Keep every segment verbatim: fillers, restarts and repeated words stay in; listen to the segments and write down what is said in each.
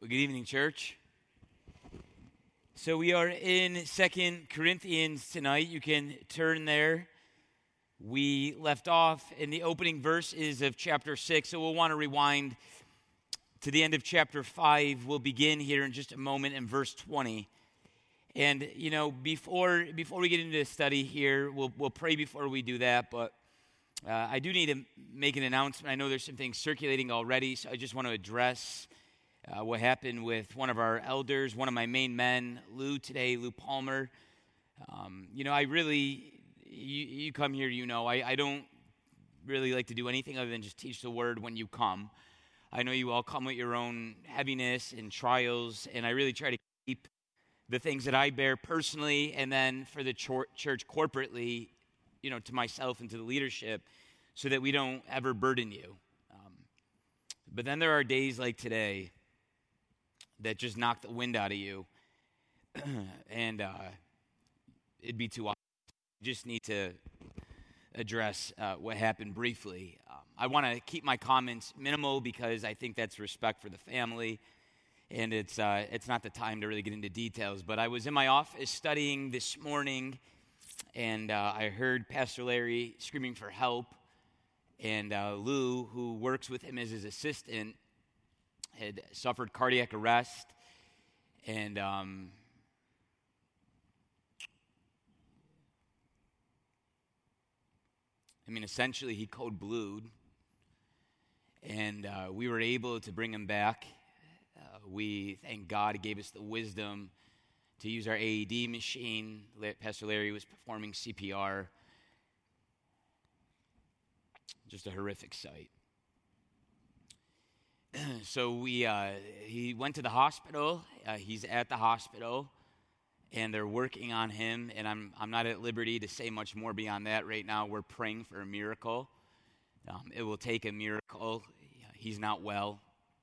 Well, good evening, church. So we are in Second Corinthians tonight. You can turn there. We left off in the opening verses of chapter six, so we'll want to rewind to the end of chapter five. We'll begin here in just a moment in verse twenty. And, you know, before before we get into the study here, we'll, we'll pray before we do that, but uh, I do need to make an announcement. I know there's some things circulating already, so I just want to address Uh, what happened with one of our elders, one of my main men, Lou today, Lou Palmer. Um, you know, I really, you, you come here, you know, I, I don't really like to do anything other than just teach the word when you come. I know you all come with your own heaviness and trials, and I really try to keep the things that I bear personally, and then for the chor- church corporately, you know, to myself and to the leadership, so that we don't ever burden you. Um, but then there are days like today that just knock the wind out of you, and uh, it'd be too obvious. Just need to address uh, what happened briefly. Um, I want to keep my comments minimal because I think that's respect for the family, and it's uh, it's not the time to really get into details. But I was in my office studying this morning, and uh, I heard Pastor Larry screaming for help, and uh, Lou, who works with him as his assistant, had suffered cardiac arrest, and um, I mean, essentially, he code blued, and uh, we were able to bring him back. Uh, we, thank God, he gave us the wisdom to use our A E D machine. Pastor Larry was performing C P R. Just a horrific sight. So we, uh, he went to the hospital. Uh, he's at the hospital, and they're working on him. And I'm, I'm not at liberty to say much more beyond that right now. We're praying for a miracle. Um, it will take a miracle. He's not well,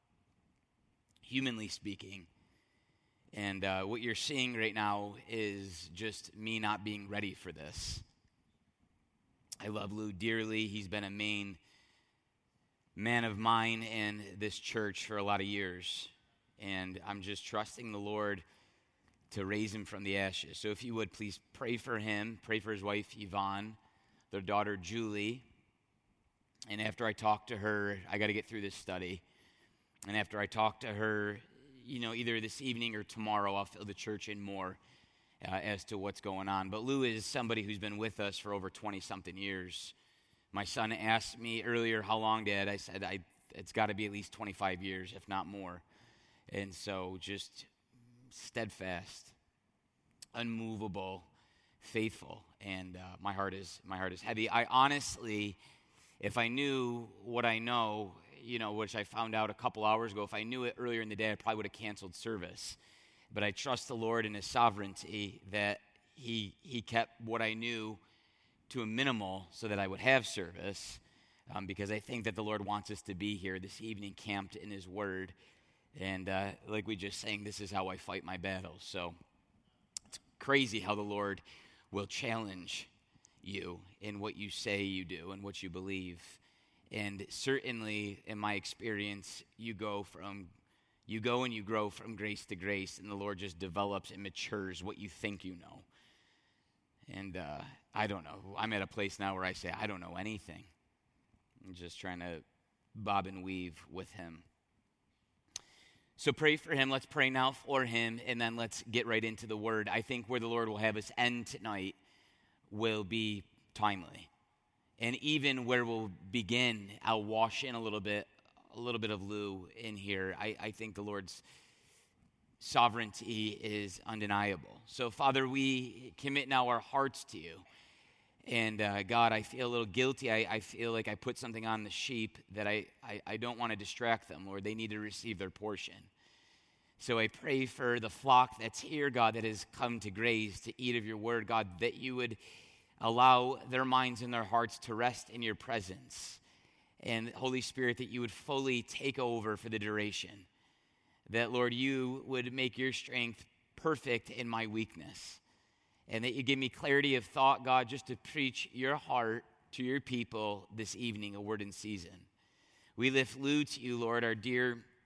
humanly speaking. And uh, what you're seeing right now is just me not being ready for this. I love Lou dearly. He's been a main man of mine and this church for a lot of years, and I'm just trusting the Lord to raise him from the ashes. So if you would, please pray for him, pray for his wife, Yvonne, their daughter, Julie, and after I talk to her, I got to get through this study, and after I talk to her, you know, either this evening or tomorrow, I'll fill the church in more uh, as to what's going on. But Lou is somebody who's been with us for over twenty-something years. My son asked me earlier, how long, Dad? I said, I, it's got to be at least twenty-five years, if not more. And so just steadfast, unmovable, faithful. And uh, my heart is my heart is heavy. I honestly, if I knew what I know, you know, which I found out a couple hours ago, if I knew it earlier in the day, I probably would have canceled service. But I trust the Lord in his sovereignty that he he kept what I knew to a minimal so that I would have service, um, because I think that the Lord wants us to be here this evening camped in his word. And uh, like we just sang, this is how I fight my battles. So it's crazy how the Lord will challenge you in what you say you do and what you believe. And certainly in my experience, you go from you go and you grow from grace to grace, and the Lord just develops and matures what you think you know. And uh, I don't know. I'm at a place now where I say, I don't know anything. I'm just trying to bob and weave with him. So pray for him. Let's pray now for him, and then let's get right into the word. I think where the Lord will have us end tonight will be timely. And even where we'll begin, I'll wash in a little bit, a little bit of Lou in here. I, I think the Lord's sovereignty is undeniable. So, Father, we commit now our hearts to you. And, uh, God, I feel a little guilty. I, I feel like I put something on the sheep that I, I, I don't want to distract them, Lord. They need to receive their portion. So I pray for the flock that's here, God, that has come to graze, to eat of your word, God, that you would allow their minds and their hearts to rest in your presence. And, Holy Spirit, that you would fully take over for the duration. That, Lord, you would make your strength perfect in my weakness. And that you give me clarity of thought, God, just to preach your heart to your people this evening, a word in season. We lift Lou to you, Lord, our dear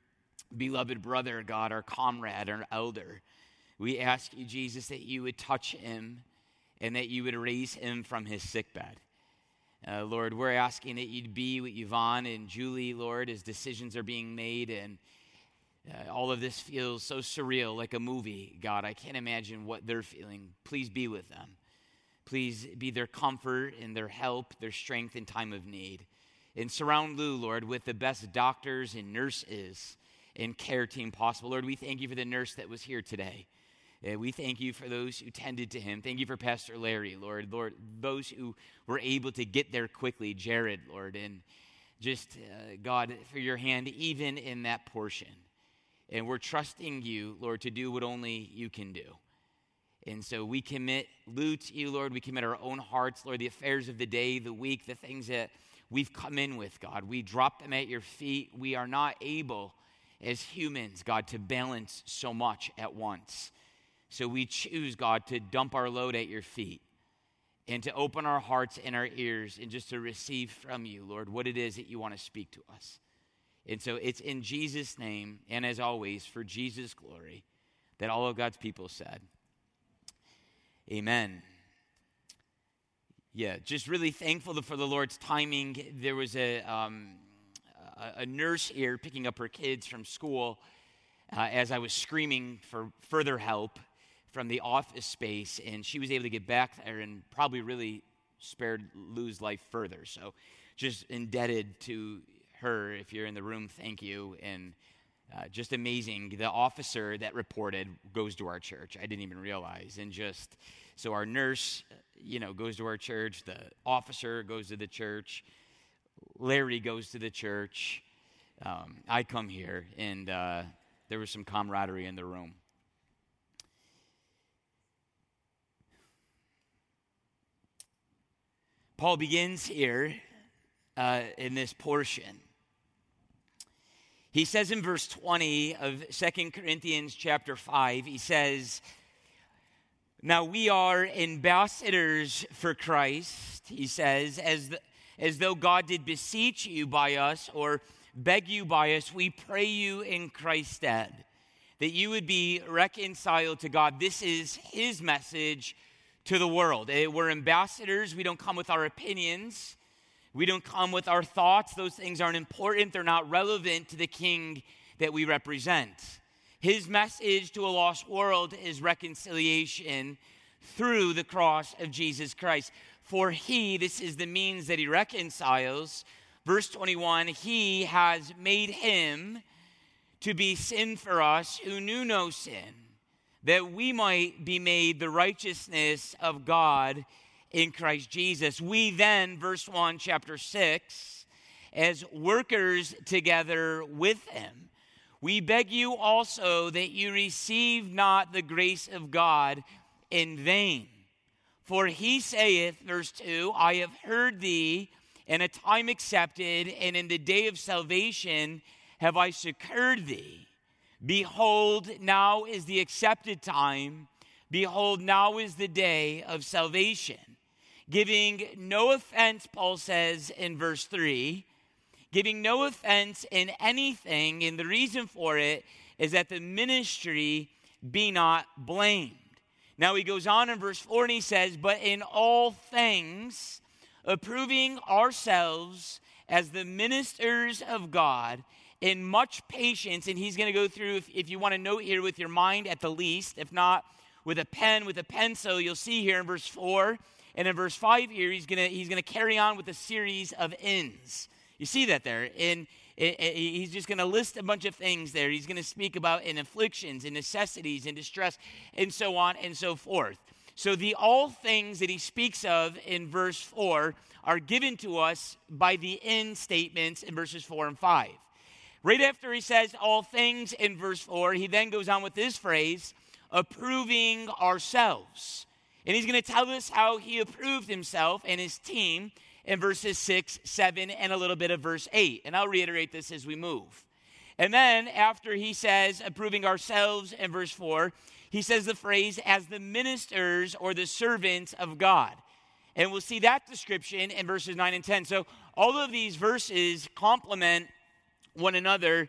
beloved brother, God, our comrade, our elder. We ask you, Jesus, that you would touch him and that you would raise him from his sickbed. Uh, Lord, we're asking that you'd be with Yvonne and Julie, Lord, as decisions are being made, and uh, all of this feels so surreal, like a movie. God, I can't imagine what they're feeling. Please be with them. Please be their comfort and their help, their strength in time of need. And surround Lou, Lord, with the best doctors and nurses and care team possible. Lord, we thank you for the nurse that was here today. Uh, we thank you for those who tended to him. Thank you for Pastor Larry, Lord. Lord, those who were able to get there quickly, Jared, Lord, and just, uh, God, for your hand even in that portion. And we're trusting you, Lord, to do what only you can do. And so we commit Lou to you, Lord. We commit our own hearts, Lord, the affairs of the day, the week, the things that we've come in with, God. We drop them at your feet. We are not able as humans, God, to balance so much at once. So we choose, God, to dump our load at your feet and to open our hearts and our ears and just to receive from you, Lord, what it is that you want to speak to us. And so it's in Jesus' name, and as always, for Jesus' glory, that all of God's people said, amen. Yeah, just really thankful for the Lord's timing. There was a, um, a nurse here picking up her kids from school uh, as I was screaming for further help from the office space, and she was able to get back there and probably really spared Lou's life further. So just indebted to her. If you're in the room, thank you. And uh, just amazing. The officer that reported goes to our church. I didn't even realize. And just, so our nurse, you know, goes to our church. The officer goes to the church. Larry goes to the church. Um, I come here, and uh, there was some camaraderie in the room. Paul begins here uh, in this portion. He says in verse twenty of Second Corinthians chapter five, he says, now we are ambassadors for Christ, he says, as, the, as though God did beseech you by us or beg you by us, we pray you in Christ's stead, that you would be reconciled to God. This is his message to the world. We're ambassadors. We don't come with our opinions. We don't come with our thoughts. Those things aren't important. They're not relevant to the king that we represent. His message to a lost world is reconciliation through the cross of Jesus Christ. For he, this is the means that he reconciles. Verse twenty-one, he has made him to be sin for us who knew no sin, that we might be made the righteousness of God in Christ Jesus. We then, verse one, chapter six, as workers together with him, we beg you also that you receive not the grace of God in vain. For he saith, verse two, I have heard thee in a time accepted, and in the day of salvation have I succored thee. Behold, now is the accepted time. Behold, now is the day of salvation. Giving no offense, Paul says in verse three, giving no offense in anything, and the reason for it is that the ministry be not blamed. Now he goes on in verse four and he says, but in all things, approving ourselves as the ministers of God, in much patience, and he's going to go through, if, if you want to note here with your mind at the least, if not with a pen, with a pencil, you'll see here in verse four, and in verse five here, he's going to he's going to carry on with a series of ins. You see that there, and he's just going to list a bunch of things there. He's going to speak about in afflictions, in necessities, in distress, and so on and so forth. So the all things that he speaks of in verse four are given to us by the in statements in verses four and five. Right after he says all things in verse four, he then goes on with this phrase, approving ourselves. And he's going to tell us how he approved himself and his team in verses six, seven, and a little bit of verse eight. And I'll reiterate this as we move. And then after he says approving ourselves in verse four, he says the phrase as the ministers or the servants of God. And we'll see that description in verses nine and ten. So all of these verses complement one another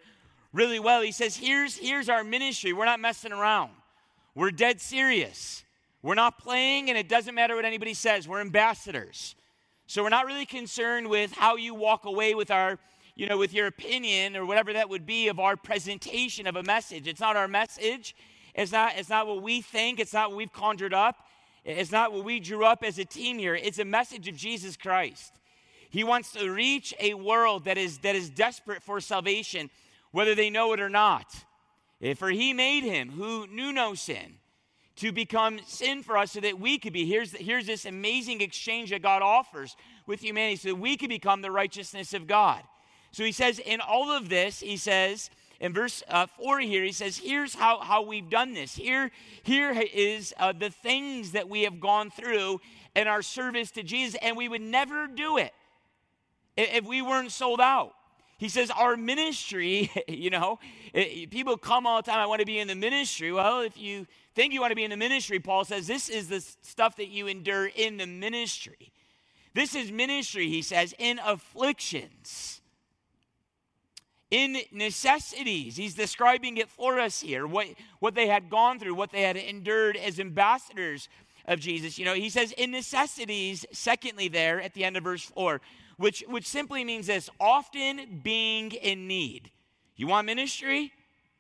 really well. He says, here's, here's our ministry. We're not messing around. We're dead serious. We're not playing, and it doesn't matter what anybody says. We're ambassadors. So we're not really concerned with how you walk away with our, you know, with your opinion or whatever that would be of our presentation of a message. It's not our message. It's not, it's not what we think. It's not what we've conjured up. It's not what we drew up as a team here. It's a message of Jesus Christ. He wants to reach a world that is, that is desperate for salvation, whether they know it or not. For he made him who knew no sin to become sin for us so that we could be. Here's, here's this amazing exchange that God offers with humanity so that we could become the righteousness of God. So he says in all of this, he says, in verse uh, four here, he says, here's how, how we've done this. Here, here is uh, the things that we have gone through in our service to Jesus, and we would never do it if we weren't sold out. He says our ministry, you know, it, people come all the time, I want to be in the ministry. Well, if you think you want to be in the ministry, Paul says this is the stuff that you endure in the ministry. This is ministry, he says, in afflictions, in necessities. He's describing it for us here, what, what they had gone through, what they had endured as ambassadors of Jesus. You know, he says in necessities, secondly there at the end of verse four, Which, which simply means this, often being in need. You want ministry?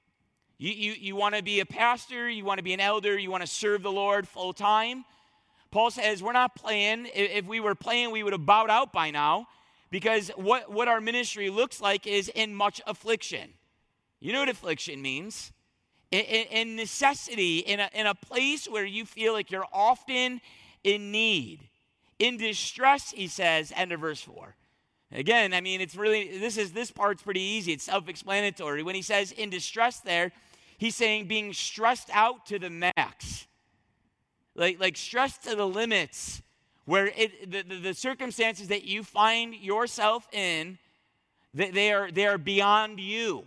You, you, you want to be a pastor? You want to be an elder? You want to serve the Lord full time? Paul says we're not playing. If we were playing, we would have bowed out by now, because what, what our ministry looks like is in much affliction. You know what affliction means? In, in, in necessity, in a, in a place where you feel like you're often in need. In distress, he says, end of verse four. Again, I mean, it's really, this is this part's pretty easy. It's self-explanatory. When he says in distress there, he's saying being stressed out to the max. Like, like stressed to the limits, where it, the, the, the circumstances that you find yourself in, they, they are they are beyond you.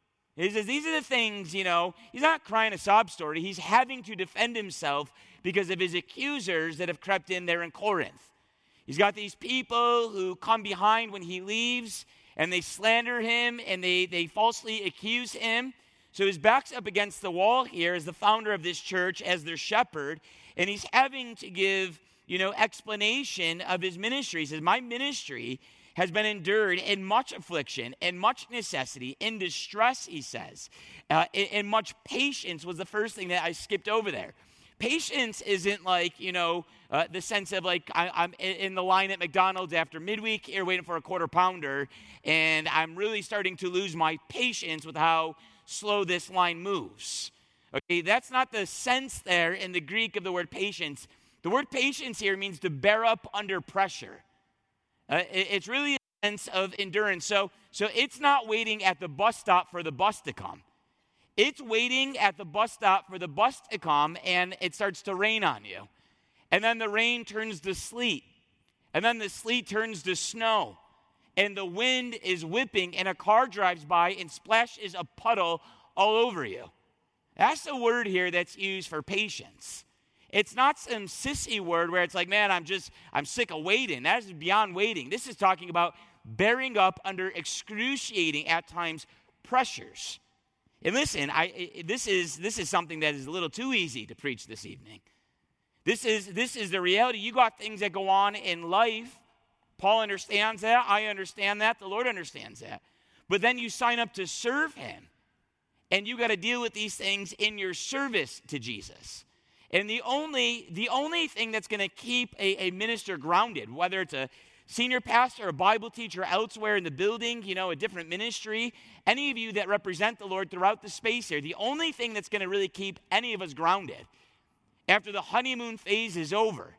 He says these are the things, you know, he's not crying a sob story. He's having to defend himself because of his accusers that have crept in there in Corinth. He's got these people who come behind when he leaves, and they slander him, and they, they falsely accuse him. So his back's up against the wall here as the founder of this church, as their shepherd, and he's having to give, you know, explanation of his ministry. He says, my ministry has been endured in much affliction, in much necessity, in distress, he says. Uh, in, in much patience was the first thing that I skipped over there. Patience isn't like, you know, uh, the sense of like I, I'm in the line at McDonald's after midweek here waiting for a quarter pounder, and I'm really starting to lose my patience with how slow this line moves. Okay, that's not the sense there in the Greek of the word patience. The word patience here means to bear up under pressure. Uh, it, it's really a sense of endurance. So, so it's not waiting at the bus stop for the bus to come. It's waiting at the bus stop for the bus to come, and it starts to rain on you. And then the rain turns to sleet. And then the sleet turns to snow. And the wind is whipping, and a car drives by and splashes a puddle all over you. That's the word here that's used for patience. It's not some sissy word where it's like, man, I'm just, I'm sick of waiting. That is beyond waiting. This is talking about bearing up under excruciating, at times, pressures. And listen, I, this is this is something that is a little too easy to preach this evening. This is this is the reality. You got things that go on in life. Paul understands that. I understand that. The Lord understands that. But then you sign up to serve him. And you got to deal with these things in your service to Jesus. And the only the only thing that's going to keep a, a minister grounded, whether it's a senior pastor, a Bible teacher elsewhere in the building, you know, a different ministry, any of you that represent the Lord throughout the space here, the only thing that's going to really keep any of us grounded after the honeymoon phase is over,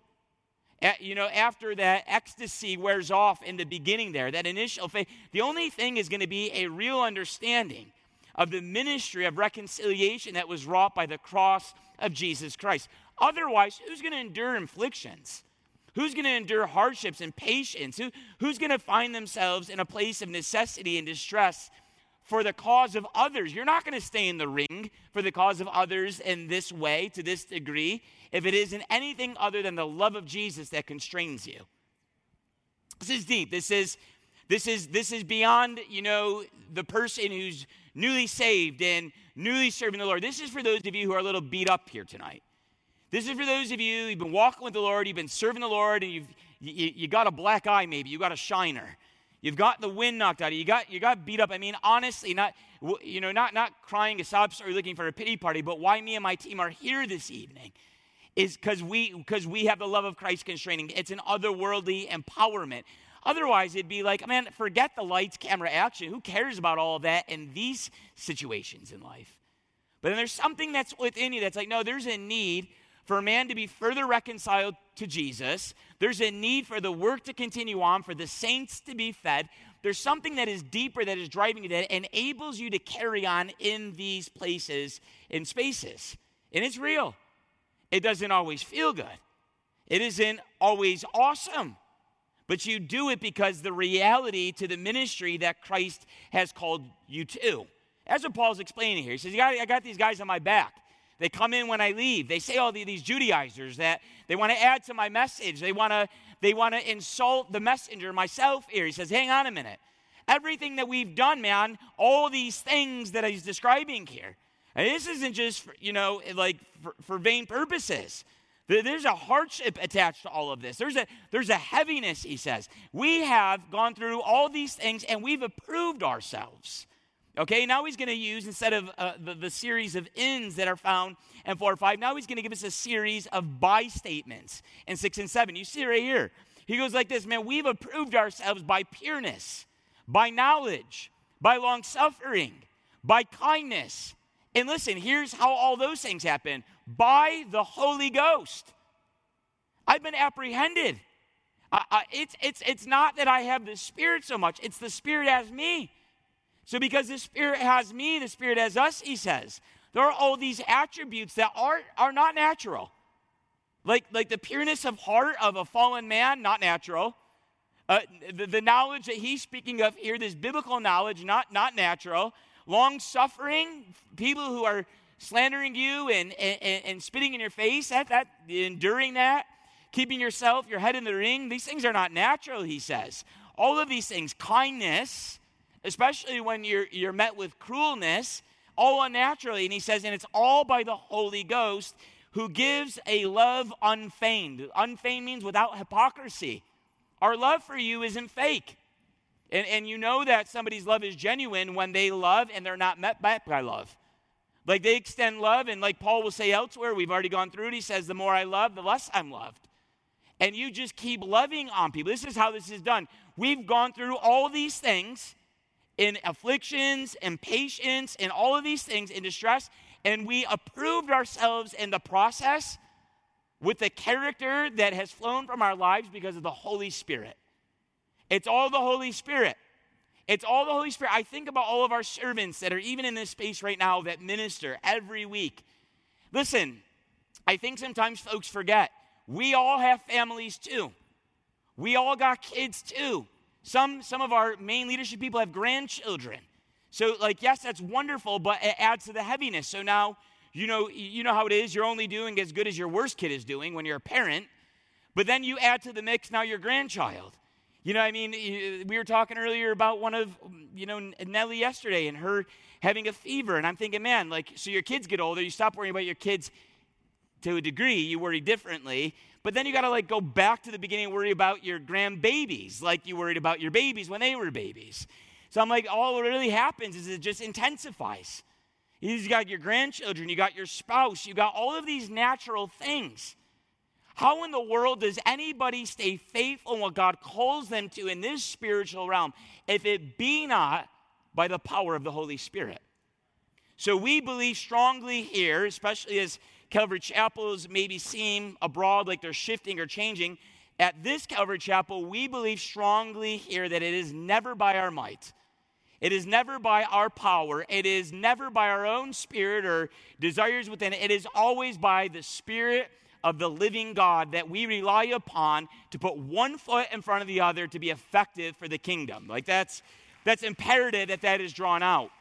at, you know, after that ecstasy wears off in the beginning there, that initial phase, the only thing is going to be a real understanding of the ministry of reconciliation that was wrought by the cross of Jesus Christ. Otherwise, who's going to endure afflictions? Who's going to endure hardships and patience? Who, who's going to find themselves in a place of necessity and distress for the cause of others? You're not going to stay in the ring for the cause of others in this way, to this degree, if it isn't anything other than the love of Jesus that constrains you. This is deep. This is This is this is beyond, you know, the person who's newly saved and newly serving the Lord. This is for those of you who are a little beat up here tonight. This is for those of you who've been walking with the Lord, you've been serving the Lord, and you've you, you got a black eye maybe, you got a shiner. You've got the wind knocked out of you. You got, you got beat up. I mean, honestly, not, you know, not, not crying a sob story looking for a pity party, but why me and my team are here this evening is because we, because we have the love of Christ constraining. It's an otherworldly empowerment. Otherwise, it'd be like, man, forget the lights, camera, action. Who cares about all of that in these situations in life? But then there's something that's within you that's like, no, there's a need for a man to be further reconciled to Jesus. There's a need for the work to continue on, for the saints to be fed. There's something that is deeper that is driving you, that enables you to carry on in these places and spaces. And it's real. It doesn't always feel good. It isn't always awesome. But you do it because the reality to the ministry that Christ has called you to. That's what Paul's explaining here. He says, I got these guys on my back. They come in when I leave. They say all these Judaizers that they want to add to my message. They want to they want to insult the messenger, myself here. He says, hang on a minute. Everything that we've done, man, all these things that he's describing here, and this isn't just, for, you know, like for, for vain purposes. There's a hardship attached to all of this. There's a, there's a heaviness, he says. We have gone through all these things, and we've approved ourselves. Okay, now he's going to use, instead of uh, the, the series of ins that are found in four or five, now he's going to give us a series of by statements in six and seven. You see right here. He goes like this, man, we've approved ourselves by pureness, by knowledge, by long-suffering, by kindness. And listen, here's how all those things happen. By the Holy Ghost. I've been apprehended. I, I, it's, it's, it's not that I have the Spirit so much. It's the Spirit has me. So because the Spirit has me, the Spirit has us, he says, there are all these attributes that are, are not natural. Like, like the pureness of heart of a fallen man, not natural. Uh, the, the knowledge that he's speaking of here, this biblical knowledge, not, not natural. Long-suffering, people who are slandering you and, and, and spitting in your face, that, that, enduring that, keeping yourself, your head in the ring, these things are not natural, he says. All of these things, kindness, especially when you're you're met with cruelness, all unnaturally. And he says, and it's all by the Holy Ghost who gives a love unfeigned. Unfeigned means without hypocrisy. Our love for you isn't fake. And, and you know that somebody's love is genuine when they love and they're not met back by love. Like they extend love, and like Paul will say elsewhere, we've already gone through it, he says, the more I love, the less I'm loved. And you just keep loving on people. This is how this is done. We've gone through all these things, in afflictions and patience and all of these things in distress, and we approved ourselves in the process with the character that has flown from our lives because of the Holy Spirit. It's all the Holy Spirit. It's all the Holy Spirit. I think about all of our servants that are even in this space right now that minister every week. Listen, I think sometimes folks forget, we all have families too. We all got kids too. Some, some of our main leadership people have grandchildren. So, like, yes, that's wonderful, but it adds to the heaviness. So now, you know, you know how it is. You're only doing as good as your worst kid is doing when you're a parent. But then you add to the mix now your grandchild. You know, I mean, we were talking earlier about one of, you know, Nellie yesterday and her having a fever. And I'm thinking, man, like, so your kids get older. You stop worrying about your kids to a degree. You worry differently. But then you got to, like, go back to the beginning and worry about your grandbabies like you worried about your babies when they were babies. So I'm like, all that really happens is it just intensifies. You got your grandchildren, you got your spouse, you got all of these natural things. How in the world does anybody stay faithful in what God calls them to in this spiritual realm if it be not by the power of the Holy Spirit? So we believe strongly here, especially as Calvary Chapels maybe seem abroad like they're shifting or changing. At this Calvary Chapel, we believe strongly here that it is never by our might. It is never by our power. It is never by our own spirit or desires within it. It is always by the Spirit of the living God that we rely upon to put one foot in front of the other to be effective for the kingdom. Like that's, that's imperative that that is drawn out.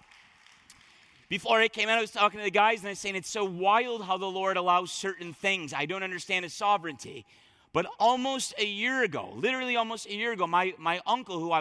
Before I came out, I was talking to the guys, and I was saying it's so wild how the Lord allows certain things. I don't understand his sovereignty. But almost a year ago, literally almost a year ago, my, my uncle, who I was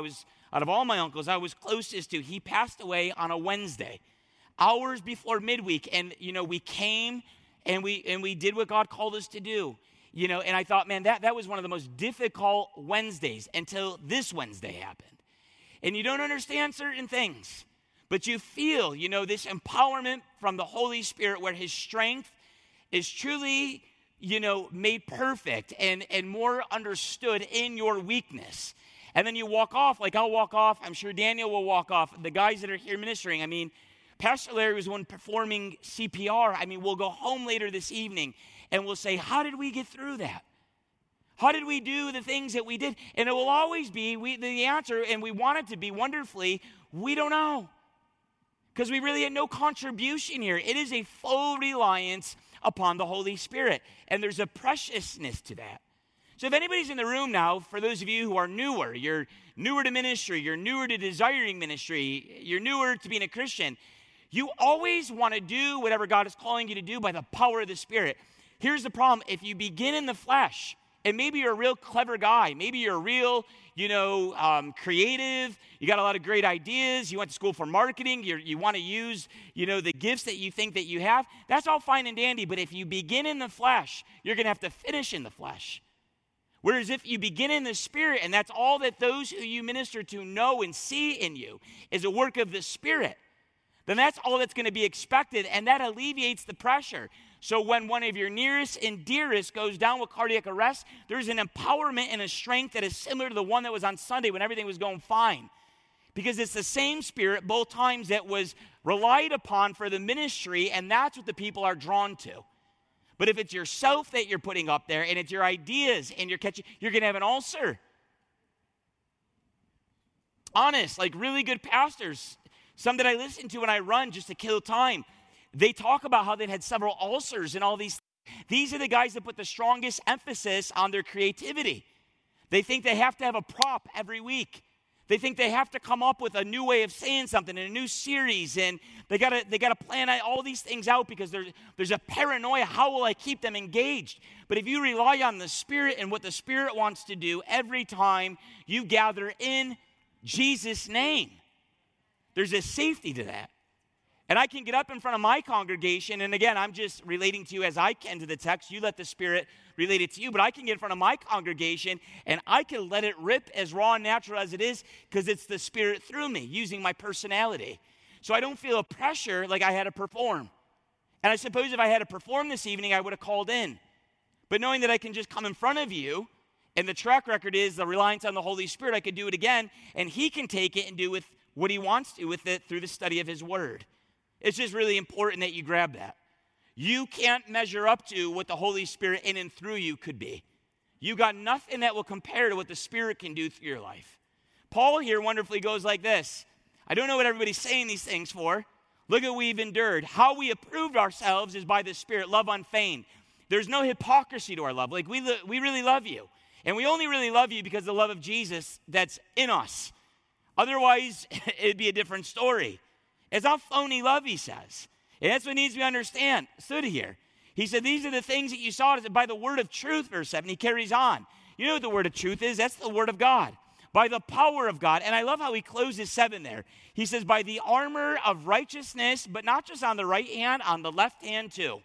Out of all my uncles, I was closest to. He passed away on a Wednesday, hours before midweek. And, you know, we came and we and we did what God called us to do. You know, and I thought, man, that, that was one of the most difficult Wednesdays until this Wednesday happened. And you don't understand certain things, but you feel, you know, this empowerment from the Holy Spirit where his strength is truly, you know, made perfect and, and more understood in your weakness. And then you walk off, like I'll walk off. I'm sure Daniel will walk off. The guys that are here ministering, I mean, Pastor Larry was one performing C P R. I mean, we'll go home later this evening and we'll say, how did we get through that? How did we do the things that we did? And it will always be we, the answer, and we want it to be wonderfully, we don't know. Because we really had no contribution here. It is a full reliance upon the Holy Spirit. And there's a preciousness to that. So if anybody's in the room now, for those of you who are newer, you're newer to ministry, you're newer to desiring ministry, you're newer to being a Christian, you always want to do whatever God is calling you to do by the power of the Spirit. Here's the problem. If you begin in the flesh, and maybe you're a real clever guy, maybe you're a real, you know, um, creative, you got a lot of great ideas, you went to school for marketing, you're, you want to use, you know, the gifts that you think that you have, that's all fine and dandy. But if you begin in the flesh, you're going to have to finish in the flesh. Whereas if you begin in the Spirit, and that's all that those who you minister to know and see in you is a work of the Spirit, then that's all that's going to be expected, and that alleviates the pressure. So when one of your nearest and dearest goes down with cardiac arrest, there's an empowerment and a strength that is similar to the one that was on Sunday when everything was going fine. Because it's the same Spirit both times that was relied upon for the ministry, and that's what the people are drawn to. But if it's yourself that you're putting up there, and it's your ideas, and you're catching, you're going to have an ulcer. Honest, like really good pastors, some that I listen to when I run just to kill time, they talk about how they've had several ulcers and all these. These are the guys that put the strongest emphasis on their creativity. They think they have to have a prop every week. They think they have to come up with a new way of saying something in a new series, and they gotta they gotta plan all these things out because there's there's a paranoia. How will I keep them engaged? But if you rely on the Spirit and what the Spirit wants to do every time you gather in Jesus' name, there's a safety to that. And I can get up in front of my congregation, and again, I'm just relating to you as I can to the text. You let the Spirit relate it to you, but I can get in front of my congregation, and I can let it rip as raw and natural as it is because it's the Spirit through me, using my personality. So I don't feel a pressure like I had to perform. And I suppose if I had to perform this evening, I would have called in. But knowing that I can just come in front of you, and the track record is the reliance on the Holy Spirit, I could do it again, and He can take it and do with what He wants to with it through the study of His Word. It's just really important that you grab that. You can't measure up to what the Holy Spirit in and through you could be. You got nothing that will compare to what the Spirit can do through your life. Paul here wonderfully goes like this. I don't know what everybody's saying these things for. Look at what we've endured. How we approved ourselves is by the Spirit, love unfeigned. There's no hypocrisy to our love. Like we, lo- we really love you. And we only really love you because of the love of Jesus that's in us. Otherwise, it'd be a different story. It's not phony love, he says. And that's what needs to be understood here. He said, these are the things that you saw by the word of truth, verse seven. He carries on. You know what the word of truth is? That's the word of God. By the power of God. And I love how he closes seven there. He says, by the armor of righteousness, but not just on the right hand, on the left hand too.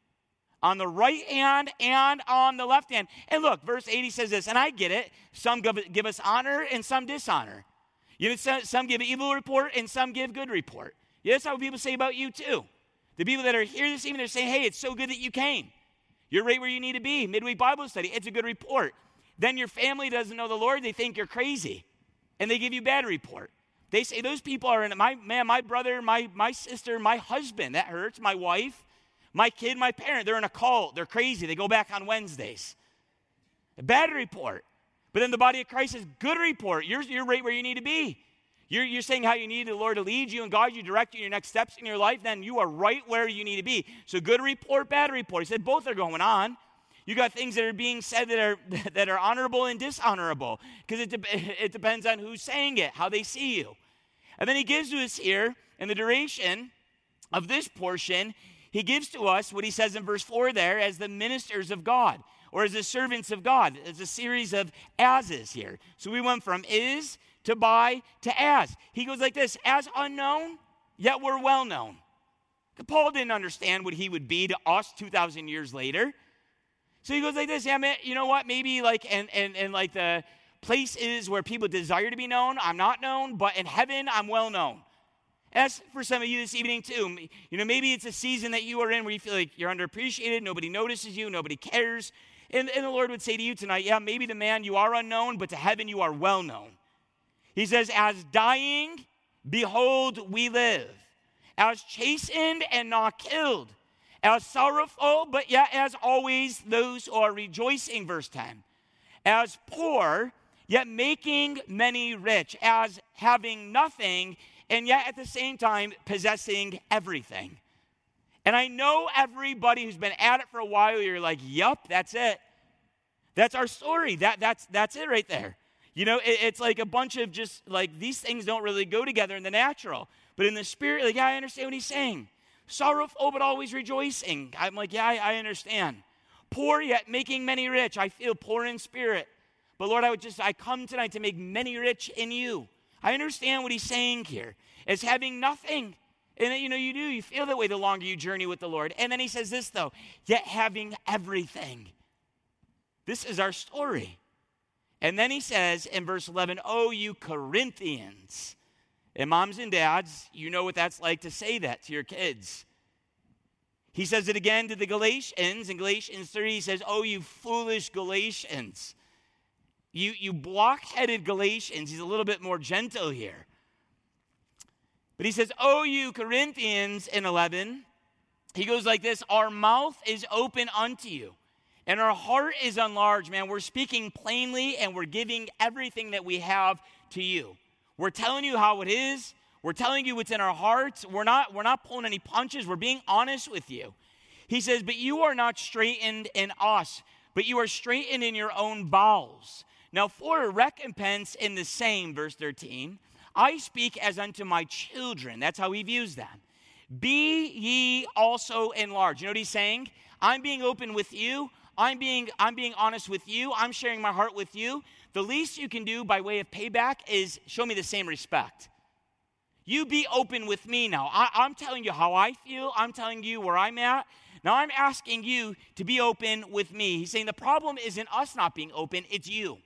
On the right hand and on the left hand. And look, verse eight, he says this, and I get it. Some give, give us honor and some dishonor. You know, some, some give evil report and some give good report. Yeah, that's how people say about you too. The people that are here this evening, they're saying, hey, it's so good that you came. You're right where you need to be. Midweek Bible study, it's a good report. Then your family doesn't know the Lord. They think you're crazy. And they give you bad report. They say those people are in, my man, my brother, my, my sister, my husband, that hurts, my wife, my kid, my parent, they're in a cult. They're crazy. They go back on Wednesdays. A bad report. But then the body of Christ says, good report. You're, you're right where you need to be. You're, you're saying how you need the Lord to lead you and guide you, direct you in your next steps in your life. Then you are right where you need to be. So good report, bad report. He said both are going on. You got things that are being said that are that are honorable and dishonorable because it, de- it depends on who's saying it, how they see you. And then he gives to us here in the duration of this portion, he gives to us what he says in verse four there as the ministers of God. Or as the servants of God. It's a series of ases here. So we went from is to by, to as. He goes like this, as unknown, yet we're well known. Paul didn't understand what he would be to us two thousand years later. So he goes like this, yeah, man, you know what, maybe like, and, and, and like the places where people desire to be known, I'm not known, but in heaven, I'm well known. As for some of you this evening too, you know, maybe it's a season that you are in where you feel like you're underappreciated, nobody notices you, nobody cares. And, and the Lord would say to you tonight, yeah, maybe the man you are unknown, but to heaven you are well known. He says, as dying, behold, we live. As chastened and not killed. As sorrowful, but yet as always those who are rejoicing, verse ten. As poor, yet making many rich. As having nothing, and yet at the same time possessing everything. And I know everybody who's been at it for a while, you're like, yup, that's it. That's our story. That, that's, that's it right there. You know, it, it's like a bunch of just like these things don't really go together in the natural. But in the spirit, like, yeah, I understand what he's saying. Sorrowful, but always rejoicing. I'm like, yeah, I, I understand. Poor, yet making many rich. I feel poor in spirit. But Lord, I would just, I come tonight to make many rich in you. I understand what he's saying here. It's having nothing. And, you know, you do. You feel that way the longer you journey with the Lord. And then he says this, though, yet having everything. This is our story. And then he says in verse eleven, oh, you Corinthians. And moms and dads, you know what that's like to say that to your kids. He says it again to the Galatians. In Galatians three, he says, oh, you foolish Galatians. You, you block-headed Galatians. He's a little bit more gentle here. But he says, oh, you Corinthians, in eleven. He goes like this, our mouth is open unto you, and our heart is enlarged. Man, we're speaking plainly, and we're giving everything that we have to you. We're telling you how it is. We're telling you what's in our hearts. We're not, we're not pulling any punches. We're being honest with you. He says, but you are not straightened in us, but you are straightened in your own bowels. Now, for a recompense in the same, verse thirteen, I speak as unto my children. That's how he views them. Be ye also enlarged. You know what he's saying? I'm being open with you. I'm being, I'm being honest with you. I'm sharing my heart with you. The least you can do by way of payback is show me the same respect. You be open with me now. I, I'm telling you how I feel. I'm telling you where I'm at. Now I'm asking you to be open with me. He's saying the problem isn't us not being open. It's you.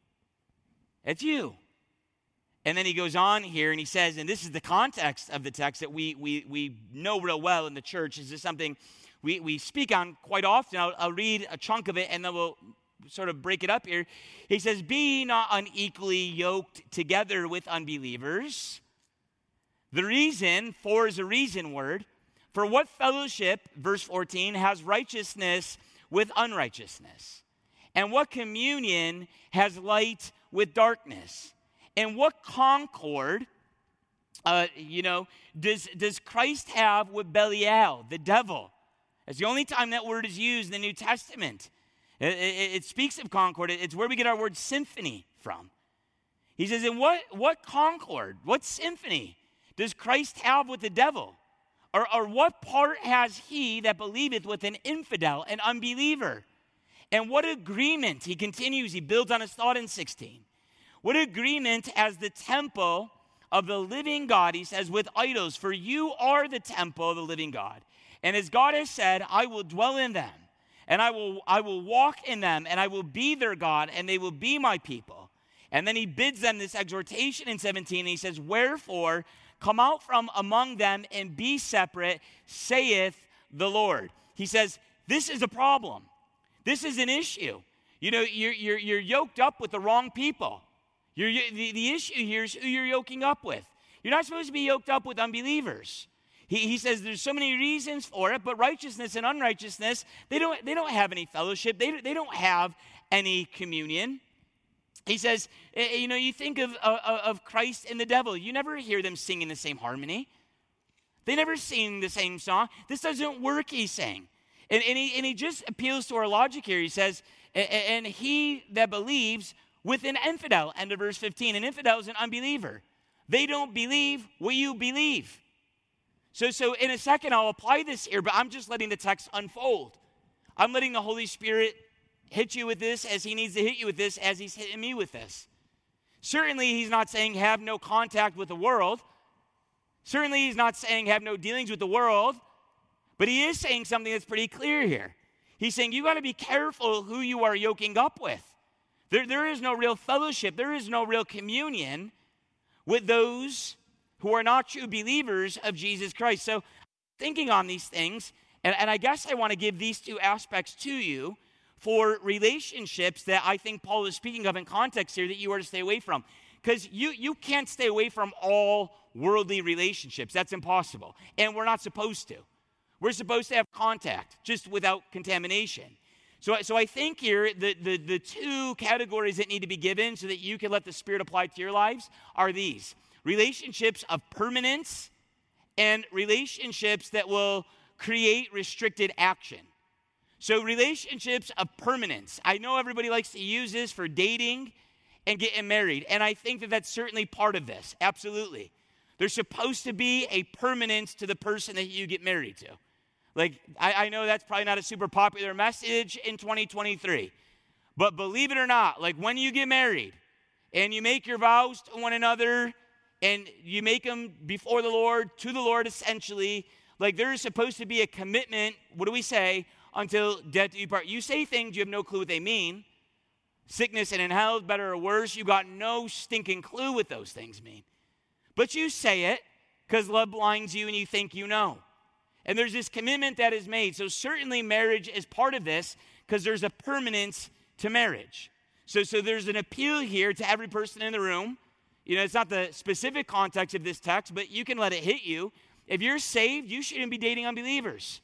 It's you. And then he goes on here and he says, and this is the context of the text that we we we know real well in the church. Is this something we, we speak on quite often? I'll, I'll read a chunk of it and then we'll sort of break it up here. He says, be not unequally yoked together with unbelievers. The reason, for is a reason word, for what fellowship, verse fourteen, has righteousness with unrighteousness? And what communion has light with darkness? And what concord, uh, you know, does, does Christ have with Belial, the devil? It's the only time that word is used in the New Testament. It, it, it speaks of concord. It's where we get our word symphony from. He says, and what, what concord, what symphony does Christ have with the devil? Or, or what part has he that believeth with an infidel, an unbeliever? And what agreement, he continues, he builds on his thought in sixteen. What agreement as the temple of the living God, he says, with idols, for you are the temple of the living God. And as God has said, I will dwell in them, and I will, I will walk in them, and I will be their God, and they will be my people. And then he bids them this exhortation in seventeen, and he says, wherefore, come out from among them and be separate, saith the Lord. He says, this is a problem. This is an issue. You know, you're, you're, you're yoked up with the wrong people. You're, the, the issue here is who you're yoking up with. You're not supposed to be yoked up with unbelievers. He, he says there's so many reasons for it, but righteousness and unrighteousness, they don't, they don't have any fellowship. They, they don't have any communion. He says, you know, you think of, of, of Christ and the devil. You never hear them singing the same harmony. They never sing the same song. This doesn't work, he's saying. And, and, he, and he just appeals to our logic here. He says, and he that believes with an infidel, end of verse fifteen. An infidel is an unbeliever. They don't believe what you believe. So, so in a second, I'll apply this here, but I'm just letting the text unfold. I'm letting the Holy Spirit hit you with this as he needs to hit you with this, as he's hitting me with this. Certainly, he's not saying have no contact with the world. Certainly, he's not saying have no dealings with the world. But he is saying something that's pretty clear here. He's saying you got to be careful who you are yoking up with. There, there is no real fellowship. There is no real communion with those who are not true believers of Jesus Christ. So thinking on these things, and, and I guess I want to give these two aspects to you for relationships that I think Paul is speaking of in context here that you are to stay away from. Because you, you can't stay away from all worldly relationships. That's impossible. And we're not supposed to. We're supposed to have contact, just without contamination. So, so I think here the, the, the two categories that need to be given so that you can let the Spirit apply to your lives are these. Relationships of permanence and relationships that will create restricted action. So relationships of permanence. I know everybody likes to use this for dating and getting married, and I think that that's certainly part of this, absolutely. There's supposed to be a permanence to the person that you get married to. Like, I, I know that's probably not a super popular message in twenty twenty-three. But believe it or not, like when you get married and you make your vows to one another and you make them before the Lord, to the Lord essentially, like there is supposed to be a commitment, what do we say, until death do you part. You say things, you have no clue what they mean. Sickness and in health, better or worse, you got no stinking clue what those things mean. But you say it because love blinds you and you think you know. And there's this commitment that is made. So certainly marriage is part of this because there's a permanence to marriage. So, so there's an appeal here to every person in the room. You know, it's not the specific context of this text, but you can let it hit you. If you're saved, you shouldn't be dating unbelievers.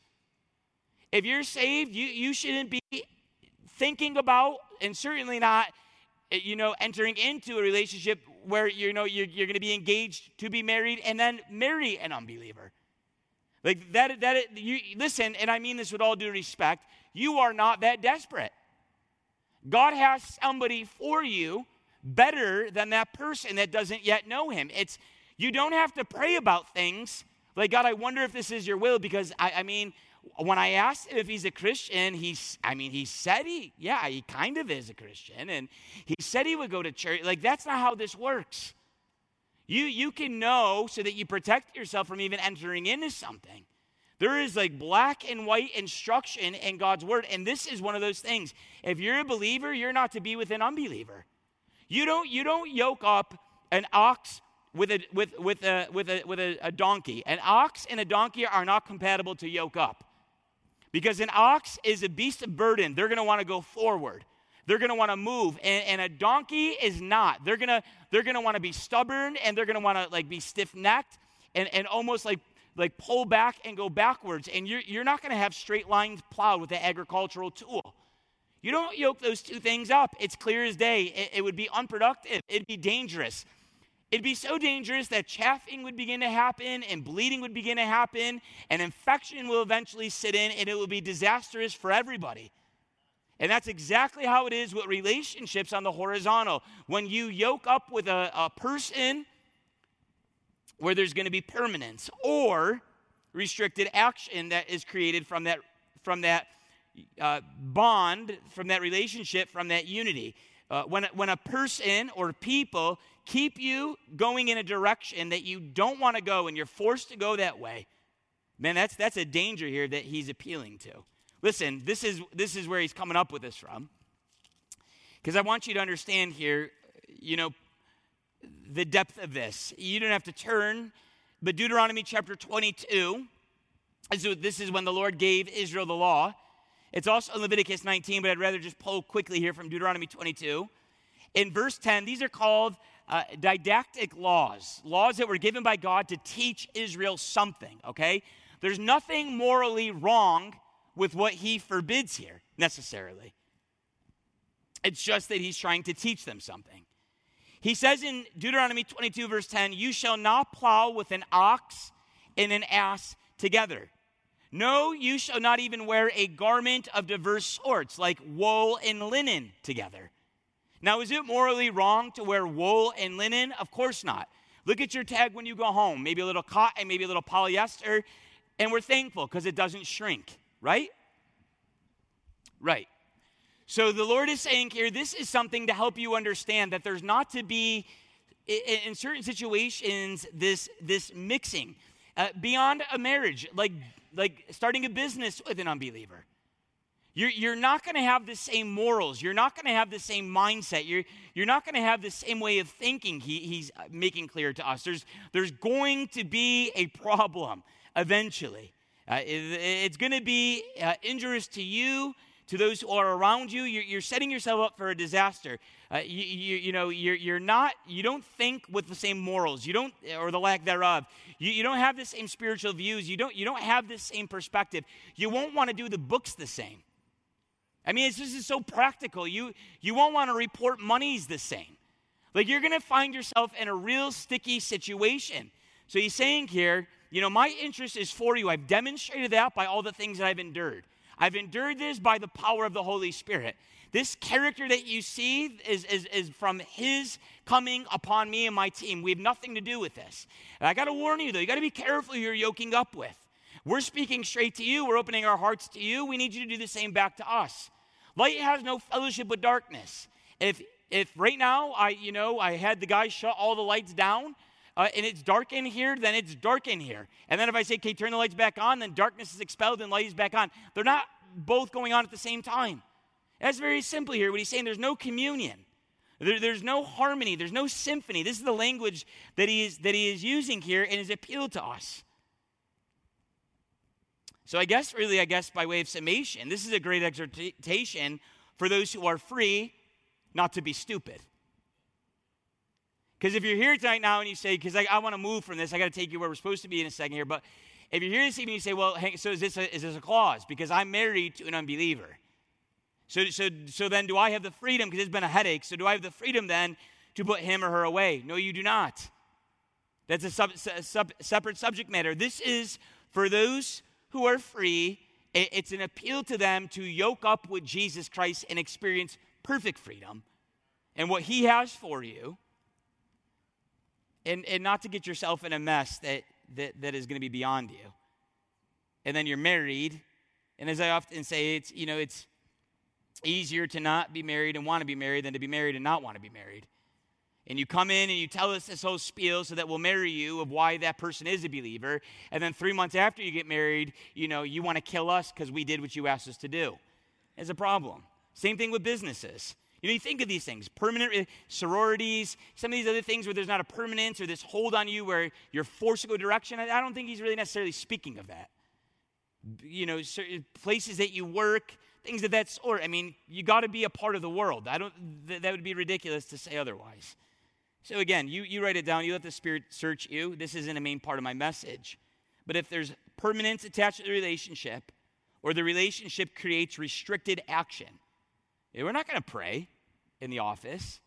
If you're saved, you, you shouldn't be thinking about and certainly not, you know, entering into a relationship where, you know, you're, you're going to be engaged to be married and then marry an unbeliever. Like that, that you listen, and I mean this with all due respect, you are not that desperate. God has somebody for you better than that person that doesn't yet know him. It's you don't have to pray about things like, God, I wonder if this is your will, because I, I mean, when I asked him if he's a Christian, he's, I mean, he said he, yeah, he kind of is a Christian, and he said he would go to church. Like, that's not how this works. You you can know so that you protect yourself from even entering into something. There is like black and white instruction in God's word, and this is one of those things. If you're a believer, you're not to be with an unbeliever. You don't you don't yoke up an ox with a with with a with a with a, a donkey. An ox and a donkey are not compatible to yoke up. Because an ox is a beast of burden. They're going to want to go forward. They're going to want to move, and, and a donkey is not. They're going to they're going to want to be stubborn, and they're going to want to like be stiff-necked and, and almost like like pull back and go backwards. And you're you're not going to have straight lines plowed with the agricultural tool. You don't yoke those two things up. It's clear as day. It, it would be unproductive. It'd be dangerous. It'd be so dangerous that chafing would begin to happen and bleeding would begin to happen and infection will eventually sit in, and it will be disastrous for everybody. And that's exactly how it is with relationships on the horizontal. When you yoke up with a, a person where there's going to be permanence or restricted action that is created from that, from that uh, bond, from that relationship, from that unity. Uh, when, when a person or people keep you going in a direction that you don't want to go and you're forced to go that way, man, that's, that's a danger here that he's appealing to. Listen, this is this is where he's coming up with this from. Because I want you to understand here, you know, the depth of this. You don't have to turn, but Deuteronomy chapter twenty-two, so this is when the Lord gave Israel the law. It's also in Leviticus nineteen, but I'd rather just pull quickly here from Deuteronomy twenty-two. In verse ten, these are called uh, didactic laws, laws that were given by God to teach Israel something, okay? There's nothing morally wrong with what he forbids here, necessarily. It's just that he's trying to teach them something. He says in Deuteronomy twenty-two, verse ten, you shall not plow with an ox and an ass together. No, you shall not even wear a garment of diverse sorts, like wool and linen together. Now, is it morally wrong to wear wool and linen? Of course not. Look at your tag when you go home. Maybe a little cotton, maybe a little polyester, and we're thankful because it doesn't shrink. Right? Right. So the Lord is saying here, this is something to help you understand that there's not to be, in certain situations, this, this mixing. Uh, beyond a marriage, like, like starting a business with an unbeliever. You're, you're not going to have the same morals. You're not going to have the same mindset. You're, you're not going to have the same way of thinking, he, he's making clear to us. There's, there's going to be a problem eventually. Uh, it, it's going to be uh, injurious to you, to those who are around you. You're, you're setting yourself up for a disaster. Uh, you, you, you know, you're, you're not, you don't think with the same morals. You don't, or the lack thereof. You, you don't have the same spiritual views. You don't, you don't have the same perspective. You won't want to do the books the same. I mean, it's just so practical. You, you won't want to report monies the same. Like, you're going to find yourself in a real sticky situation. So he's saying here, you know, my interest is for you. I've demonstrated that by all the things that I've endured. I've endured this by the power of the Holy Spirit. This character that you see is, is, is from his coming upon me and my team. We have nothing to do with this. And I got to warn you, though, you got to be careful who you're yoking up with. We're speaking straight to you. We're opening our hearts to you. We need you to do the same back to us. Light has no fellowship with darkness. If if right now I, you know, I had the guy shut all the lights down uh, and it's dark in here, then it's dark in here. And then if I say, okay, turn the lights back on, then darkness is expelled and light is back on. They're not both going on at the same time. That's very simple here. What he's saying, there's no communion. There, there's no harmony. There's no symphony. This is the language that he is that he is using here in his appeal to us. So I guess, really, I guess by way of summation, this is a great exhortation for those who are free not to be stupid. Because if you're here tonight now and you say, because I, I want to move from this, I got to take you where we're supposed to be in a second here, but if you're here this evening, you say, well, hey, so is this a, is this a clause? Because I'm married to an unbeliever. So, so, so then do I have the freedom, because it's been a headache, so do I have the freedom then to put him or her away? No, you do not. That's a sub, sub, separate subject matter. This is for those who are free. It's an appeal to them to yoke up with Jesus Christ and experience perfect freedom and what he has for you, and, and not to get yourself in a mess that, that, that is going to be beyond you. And then you're married, and as I often say, it's, you know, it's easier to not be married and want to be married than to be married and not want to be married. And you come in and you tell us this whole spiel so that we'll marry you of why that person is a believer. And then three months after you get married, you know, you want to kill us because we did what you asked us to do. It's a problem. Same thing with businesses. You know, you think of these things, permanent sororities, some of these other things where there's not a permanence or this hold on you where you're forced to go direction. I don't think he's really necessarily speaking of that. You know, places that you work, things of that sort. I mean, you got to be a part of the world. I don't. Th- that would be ridiculous to say otherwise. So again, you, you write it down. You let the Spirit search you. This isn't a main part of my message. But if there's permanence attached to the relationship, or the relationship creates restricted action, we're not going to pray in the office.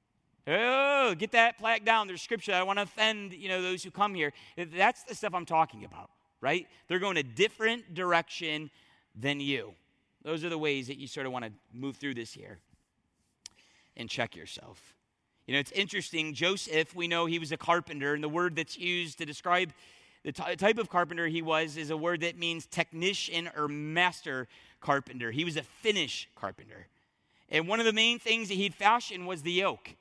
Oh, get that plaque down. There's scripture. I want to offend, you know, those who come here. That's the stuff I'm talking about, right? They're going a different direction than you. Those are the ways that you sort of want to move through this here and check yourself. You know, it's interesting. Joseph, we know he was a carpenter, and the word that's used to describe the t- type of carpenter he was is a word that means technician or master carpenter. He was a Finnish carpenter. And one of the main things that he'd fashion was the yoke.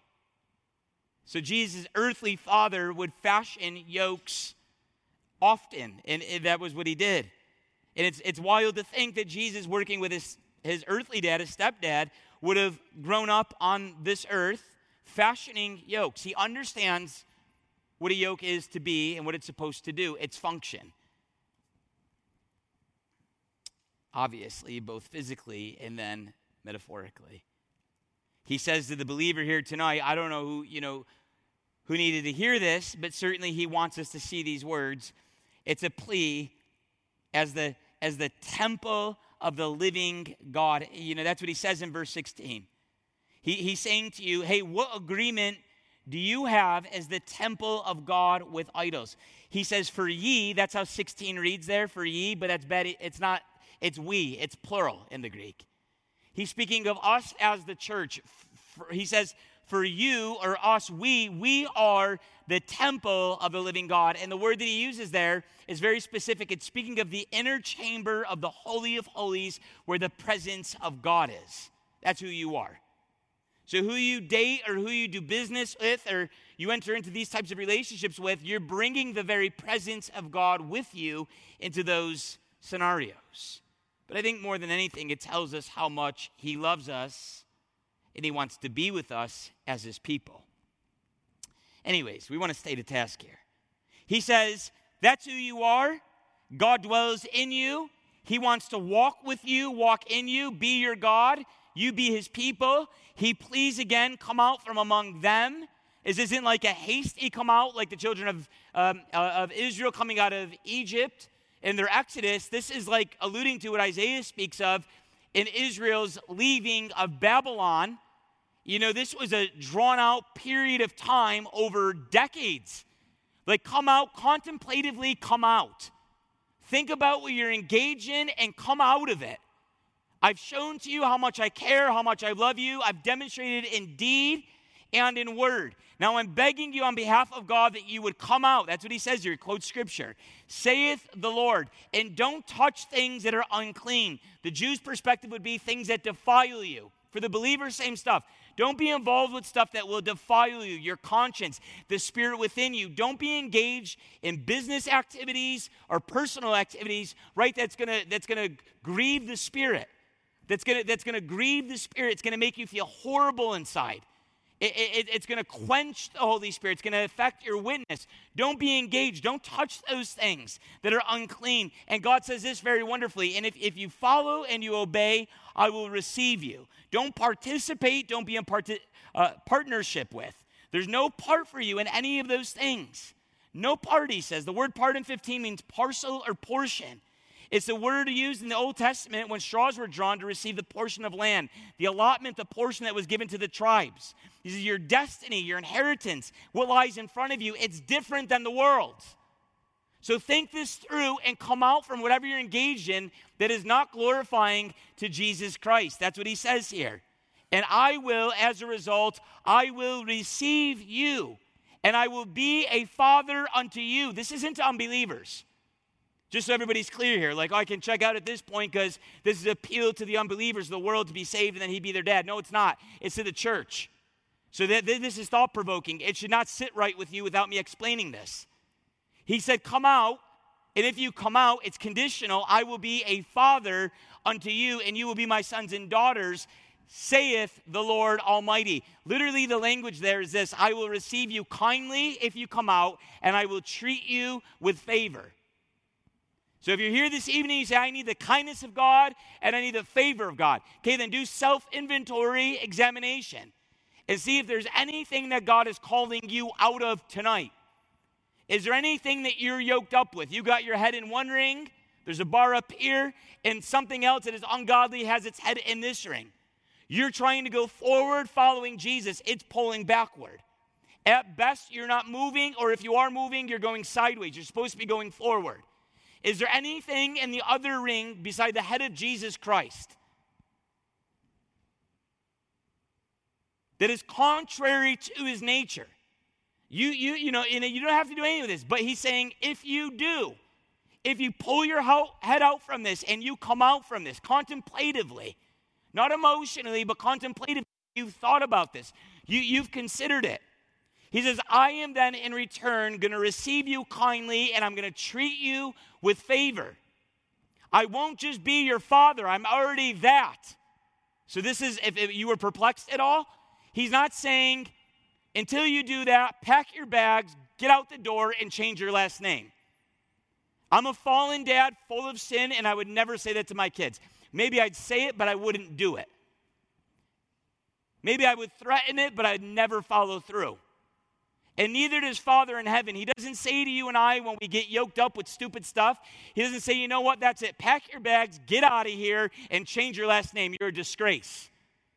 So Jesus' earthly father would fashion yokes often, and, and that was what he did. And it's it's wild to think that Jesus, working with his, his earthly dad, his stepdad, would have grown up on this earth fashioning yokes. He understands what a yoke is to be and what it's supposed to do, its function. Obviously, both physically and then metaphorically. He says to the believer here tonight, I don't know who, you know, who needed to hear this, but certainly he wants us to see these words. It's a plea as the as the temple of the living God. You know, that's what he says in verse sixteen. He, he's saying to you, hey, what agreement do you have as the temple of God with idols? He says, for ye, that's how sixteen reads there, for ye, but that's bad. It's not, it's we, it's plural in the Greek. He's speaking of us as the church. For, he says, for you or us, we, we are the temple of the living God. And the word that he uses there is very specific. It's speaking of the inner chamber of the Holy of Holies where the presence of God is. That's who you are. So who you date or who you do business with or you enter into these types of relationships with, you're bringing the very presence of God with you into those scenarios. But I think more than anything, it tells us how much he loves us and he wants to be with us as his people. Anyways, we want to stay to task here. He says, that's who you are. God dwells in you. He wants to walk with you, walk in you, be your God. You be his people. He please again come out from among them. This isn't like a hasty come out like the children of, um, uh, of Israel coming out of Egypt in their exodus. This is like alluding to what Isaiah speaks of in Israel's leaving of Babylon. You know, this was a drawn out period of time over decades. Like come out, contemplatively come out. Think about what you're engaged in and come out of it. I've shown to you how much I care, how much I love you. I've demonstrated in deed and in word. Now I'm begging you on behalf of God that you would come out. That's what he says here. He quotes scripture. Saith the Lord. And don't touch things that are unclean. The Jews' perspective would be things that defile you. For the believer, same stuff. Don't be involved with stuff that will defile you, your conscience, the spirit within you. Don't be engaged in business activities or personal activities, right? That's gonna that's gonna grieve the spirit. That's gonna that's gonna grieve the spirit. It's gonna make you feel horrible inside. It, it, it's going to quench the Holy Spirit. It's going to affect your witness. Don't be engaged. Don't touch those things that are unclean. And God says this very wonderfully. And if, if you follow and you obey, I will receive you. Don't participate. Don't be in part- uh, partnership with. There's no part for you in any of those things. No part, he says. The word part in fifteen means parcel or portion. It's the word used in the Old Testament when straws were drawn to receive the portion of land, the allotment, the portion that was given to the tribes. This is your destiny, your inheritance, what lies in front of you. It's different than the world. So think this through and come out from whatever you're engaged in that is not glorifying to Jesus Christ. That's what he says here. And I will, as a result, I will receive you, and I will be a father unto you. This isn't to unbelievers. Just so everybody's clear here, like, oh, I can check out at this point because this is appeal to the unbelievers of the world to be saved and then he'd be their dad. No, it's not. It's to the church. So that this is thought-provoking. It should not sit right with you without me explaining this. He said, come out, and if you come out, it's conditional. I will be a father unto you, and you will be my sons and daughters, saith the Lord Almighty. Literally, the language there is this: I will receive you kindly if you come out, and I will treat you with favor. So if you're here this evening, you say, I need the kindness of God and I need the favor of God. Okay, then do self-inventory examination and see if there's anything that God is calling you out of tonight. Is there anything that you're yoked up with? You got your head in one ring, there's a bar up here, and something else that is ungodly has its head in this ring. You're trying to go forward following Jesus. It's pulling backward. At best, you're not moving, or if you are moving, you're going sideways. You're supposed to be going forward. Is there anything in the other ring beside the head of Jesus Christ that is contrary to his nature? You, you, you know, and you don't have to do any of this, but he's saying if you do, if you pull your head out from this and you come out from this contemplatively, not emotionally, but contemplatively, you've thought about this, you, you've considered it. He says, I am then in return going to receive you kindly, and I'm going to treat you with favor. I won't just be your father. I'm already that. So this is, if, if you were perplexed at all, he's not saying, until you do that, pack your bags, get out the door, and change your last name. I'm a fallen dad full of sin, and I would never say that to my kids. Maybe I'd say it, but I wouldn't do it. Maybe I would threaten it, but I'd never follow through. And neither does Father in heaven. He doesn't say to you and I when we get yoked up with stupid stuff, he doesn't say, you know what, that's it. Pack your bags, get out of here, and change your last name. You're a disgrace.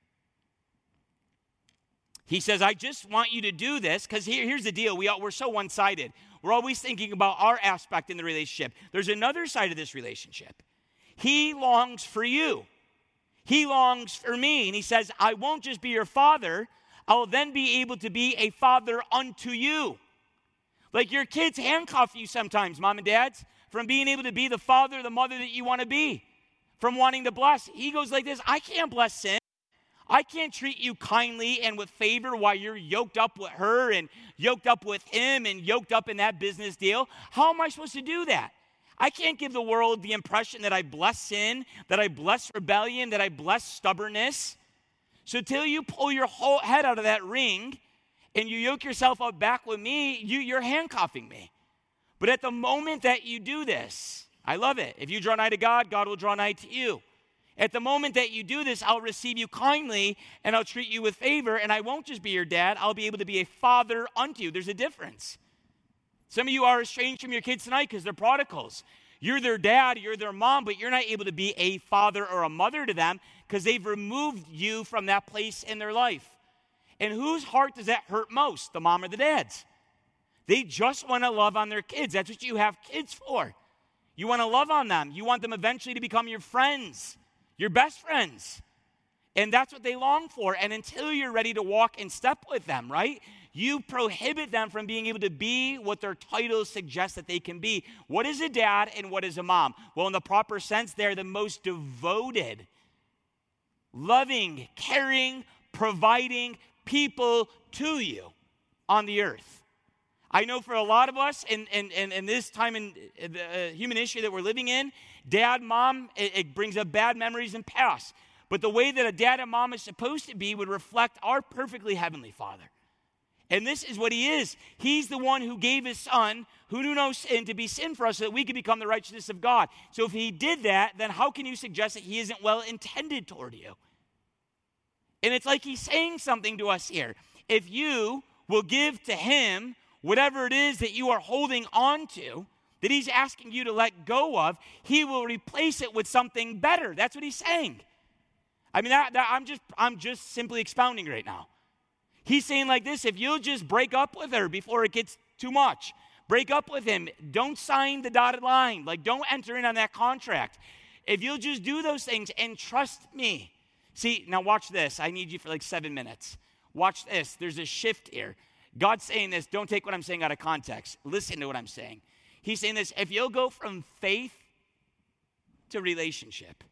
He says, I just want you to do this, because here, here's the deal. We all, we're so one-sided. We're always thinking about our aspect in the relationship. There's another side of this relationship. He longs for you. He longs for me. And he says, I won't just be your father, I will then be able to be a father unto you. Like your kids handcuff you sometimes, mom and dads, from being able to be the father, the mother that you want to be, from wanting to bless. He goes like this, I can't bless sin. I can't treat you kindly and with favor while you're yoked up with her and yoked up with him and yoked up in that business deal. How am I supposed to do that? I can't give the world the impression that I bless sin, that I bless rebellion, that I bless stubbornness. So till you pull your whole head out of that ring and you yoke yourself up back with me, you, you're handcuffing me. But at the moment that you do this, I love it. If you draw nigh to God, God will draw nigh to you. At the moment that you do this, I'll receive you kindly and I'll treat you with favor, and I won't just be your dad, I'll be able to be a father unto you. There's a difference. Some of you are estranged from your kids tonight because they're prodigals. You're their dad, you're their mom, but you're not able to be a father or a mother to them because they've removed you from that place in their life. And whose heart does that hurt most, the mom or the dad's? They just want to love on their kids. That's what you have kids for. You want to love on them. You want them eventually to become your friends, your best friends. And that's what they long for. And until you're ready to walk in step with them, right? You prohibit them from being able to be what their titles suggest that they can be. What is a dad and what is a mom? Well, in the proper sense, they're the most devoted, loving, caring, providing people to you on the earth. I know for a lot of us in, in, in, in this time in the uh, human history that we're living in, dad, mom, it, it brings up bad memories and past. But the way that a dad and mom is supposed to be would reflect our perfectly heavenly Father. And this is what he is. He's the one who gave his son, who knew no sin, to be sin for us so that we could become the righteousness of God. So if he did that, then how can you suggest that he isn't well intended toward you? And it's like he's saying something to us here. If you will give to him whatever it is that you are holding on to, that he's asking you to let go of, he will replace it with something better. That's what he's saying. I mean, that, that, I'm just I'm just simply expounding right now. He's saying like this: if you'll just break up with her before it gets too much, break up with him. Don't sign the dotted line. Like, don't enter in on that contract. If you'll just do those things and trust me. See, now watch this. I need you for like seven minutes. Watch this. There's a shift here. God's saying this. Don't take what I'm saying out of context. Listen to what I'm saying. He's saying this: if you'll go from faith to relationship.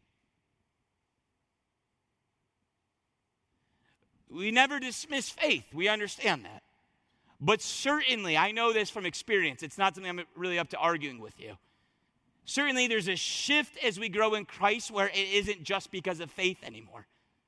We never dismiss faith. We understand that. But certainly, I know this from experience. It's not something I'm really up to arguing with you. Certainly, there's a shift as we grow in Christ where it isn't just because of faith anymore.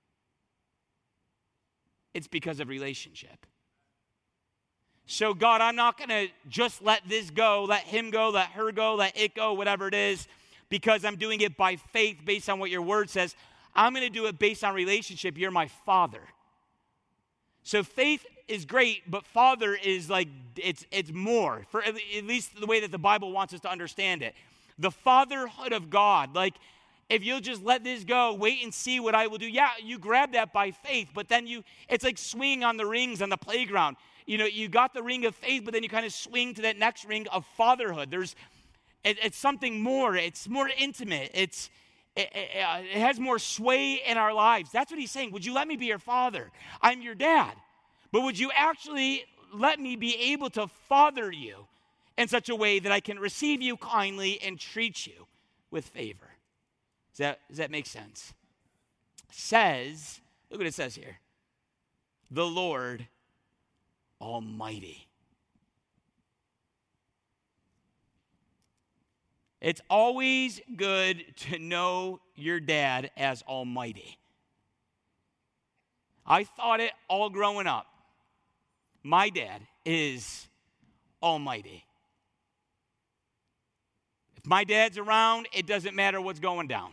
It's because of relationship. So, God, I'm not going to just let this go, let him go, let her go, let it go, whatever it is, because I'm doing it by faith based on what your word says. I'm going to do it based on relationship. You're my Father. So faith is great, but Father is like, it's it's more, for at least the way that the Bible wants us to understand it. The fatherhood of God, like, if you'll just let this go, wait and see what I will do. Yeah, you grab that by faith, but then you, it's like swinging on the rings on the playground. You know, you got the ring of faith, but then you kind of swing to that next ring of fatherhood. There's, it, it's something more. It's more intimate. It's, It, it, it has more sway in our lives. That's what he's saying. Would you let me be your father? I'm your dad. But would you actually let me be able to father you in such a way that I can receive you kindly and treat you with favor? Does that, does that make sense? Says, look what it says here. The Lord Almighty. It's always good to know your dad as Almighty. I thought it all growing up. My dad is Almighty. If my dad's around, it doesn't matter what's going down.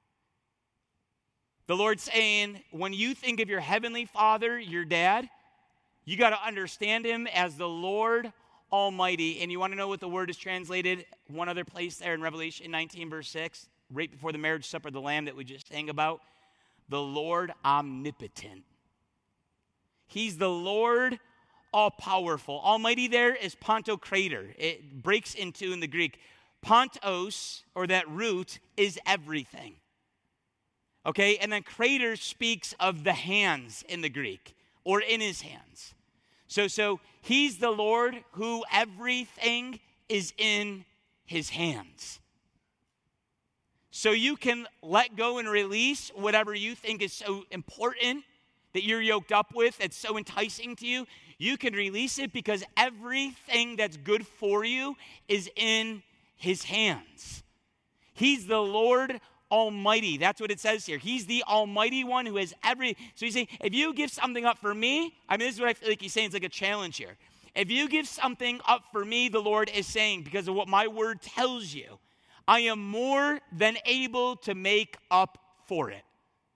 The Lord's saying, when you think of your heavenly Father, your dad, you got to understand him as the Lord Almighty. And you want to know what the word is translated? One other place there in Revelation nineteen, verse six, right before the marriage supper of the Lamb that we just sang about. The Lord omnipotent. He's the Lord all-powerful. Almighty there is pantocrator. It breaks into, in the Greek, pantos, or that root, is everything. Okay, and then crater speaks of the hands in the Greek, or in his hands. So, so he's the Lord who everything is in his hands. So you can let go and release whatever you think is so important that you're yoked up with that's so enticing to you, you can release it because everything that's good for you is in his hands. He's the Lord Almighty. That's what it says here. He's the Almighty One who has every. So he's saying, if you give something up for me, I mean, this is what I feel like he's saying. It's like a challenge here. If you give something up for me, the Lord is saying, because of what my word tells you, I am more than able to make up for it.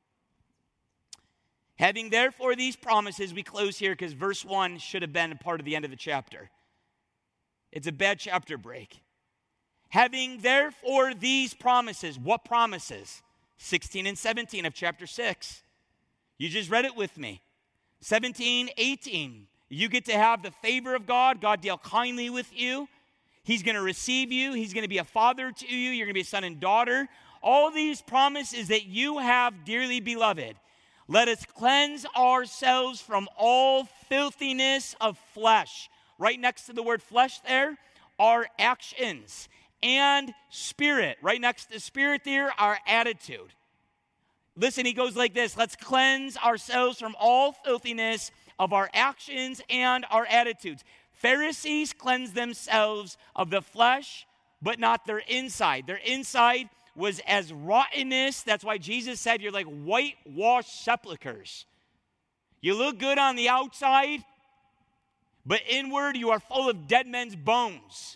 Having therefore these promises, we close here because verse one should have been a part of the end of the chapter. It's a bad chapter break. Having therefore these promises, what promises? sixteen and seventeen of chapter six. You just read it with me. seventeen, eighteen. You get to have the favor of God. God deal kindly with you. He's going to receive you. He's going to be a father to you. You're going to be a son and daughter. All these promises that you have, dearly beloved. Let us cleanse ourselves from all filthiness of flesh. Right next to the word flesh there are actions. And spirit. Right next to spirit there, our attitude. Listen, he goes like this. Let's cleanse ourselves from all filthiness of our actions and our attitudes. Pharisees cleanse themselves of the flesh, but not their inside. Their inside was as rottenness. That's why Jesus said you're like whitewashed sepulchres. You look good on the outside, but inward you are full of dead men's bones.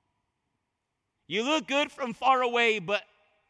You look good from far away, but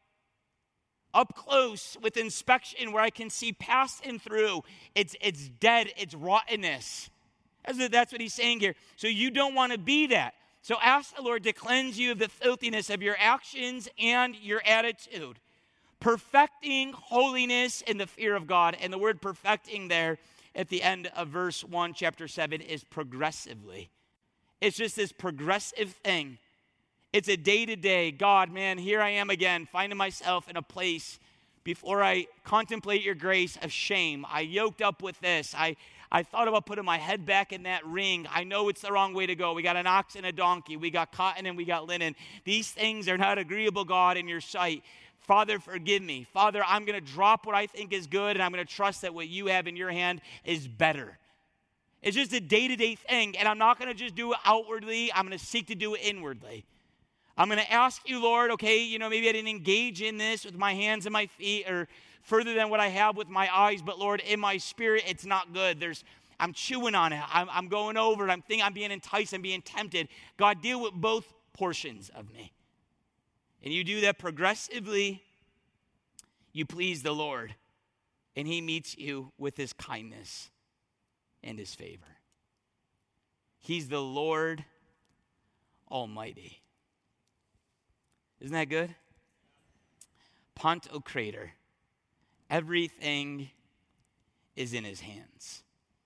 up close with inspection where I can see past and through, it's, it's dead, it's rottenness. That's what, that's what he's saying here. So you don't want to be that. So ask the Lord to cleanse you of the filthiness of your actions and your attitude. Perfecting holiness in the fear of God. And the word perfecting there at the end of verse one, chapter seven, is progressively. It's just this progressive thing. It's a day-to-day, God, man, here I am again, finding myself in a place before I contemplate your grace of shame. I yoked up with this. I, I thought about putting my head back in that ring. I know it's the wrong way to go. We got an ox and a donkey. We got cotton and we got linen. These things are not agreeable, God, in your sight. Father, forgive me. Father, I'm going to drop what I think is good, and I'm going to trust that what you have in your hand is better. It's just a day-to-day thing, and I'm not going to just do it outwardly. I'm going to seek to do it inwardly. I'm going to ask you, Lord, okay, you know, maybe I didn't engage in this with my hands and my feet or further than what I have with my eyes, but Lord, in my spirit, it's not good. There's, I'm chewing on it. I'm, I'm going over it. I'm thinking I'm being enticed. I'm being tempted. God, deal with both portions of me. And you do that progressively. You please the Lord, and he meets you with his kindness and his favor. He's the Lord Almighty. Isn't that good? Pantocrator. Everything is in his hands.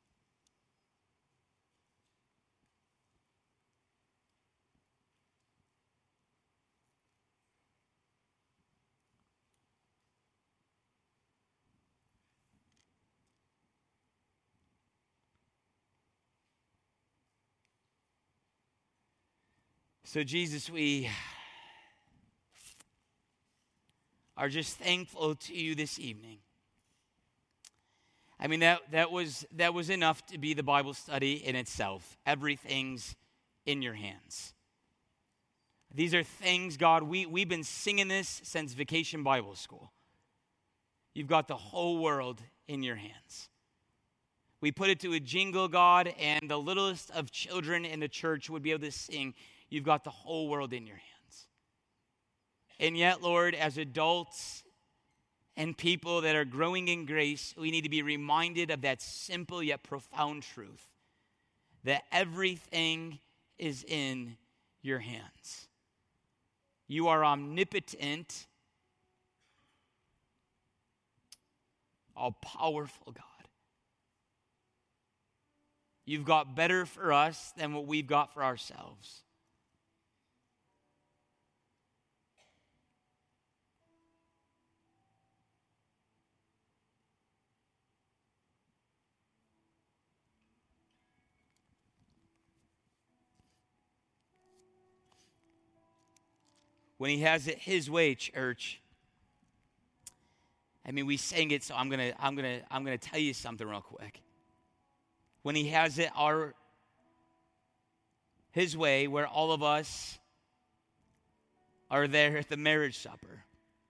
So Jesus, we are just thankful to you this evening. I mean, that, that was that was enough to be the Bible study in itself. Everything's in your hands. These are things, God, we, we've been singing this since Vacation Bible School. You've got the whole world in your hands. We put it to a jingle, God, and the littlest of children in the church would be able to sing, you've got the whole world in your hands. And yet, Lord, as adults and people that are growing in grace, we need to be reminded of that simple yet profound truth that everything is in your hands. You are omnipotent, all-powerful God. You've got better for us than what we've got for ourselves. When he has it his way, church, I mean, we sang it, so I'm gonna, I'm gonna, I'm gonna tell you something real quick. When he has it our his way, where all of us are there at the marriage supper.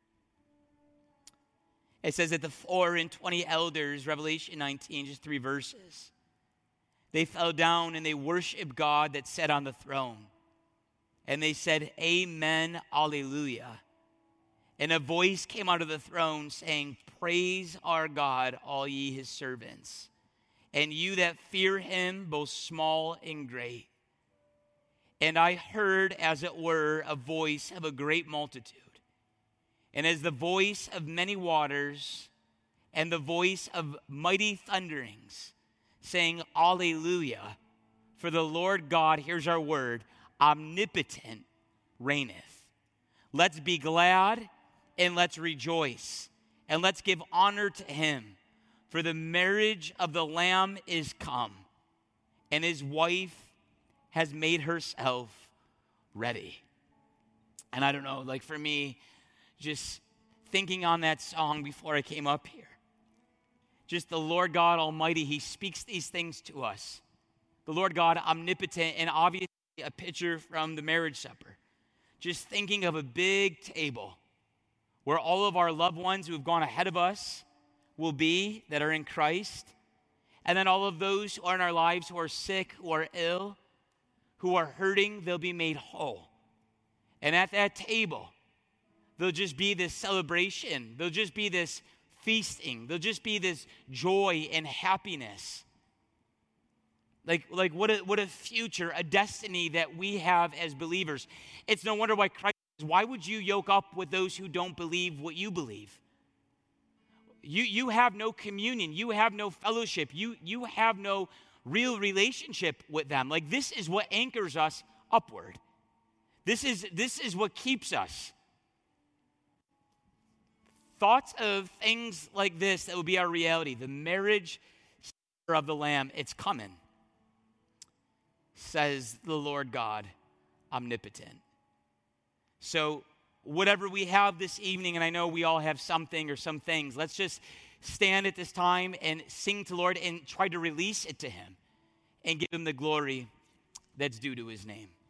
It says that the four and twenty elders, Revelation nineteen, just three verses, they fell down and they worshiped God that sat on the throne. And they said, Amen, Alleluia. And a voice came out of the throne saying, Praise our God, all ye his servants, and you that fear him, both small and great. And I heard, as it were, a voice of a great multitude, and as the voice of many waters, and the voice of mighty thunderings, saying, Alleluia, for the Lord God, here's our word, omnipotent reigneth. Let's be glad and let's rejoice, and let's give honor to him, for the marriage of the Lamb is come, and his wife has made herself ready. And I don't know, like for me, just thinking on that song before I came up here, just the Lord God Almighty, he speaks these things to us. The Lord God omnipotent, and obviously a picture from the marriage supper. Just thinking of a big table where all of our loved ones who have gone ahead of us will be, that are in Christ. And then all of those who are in our lives who are sick, who are ill, who are hurting, they'll be made whole. And at that table, there'll just be this celebration. There'll just be this feasting. There'll just be this joy and happiness. Like, like what a, what a future, a destiny that we have as believers. It's no wonder why Christ says, why would you yoke up with those who don't believe what you believe? You, you have no communion. You have no fellowship. You, you have no real relationship with them. Like, this is what anchors us upward. This is, this is what keeps us. Thoughts of things like this that will be our reality. The marriage supper of the Lamb, it's coming, says the Lord God omnipotent. So whatever we have this evening, and I know we all have something or some things, let's just stand at this time and sing to the Lord and try to release it to him and give him the glory that's due to his name.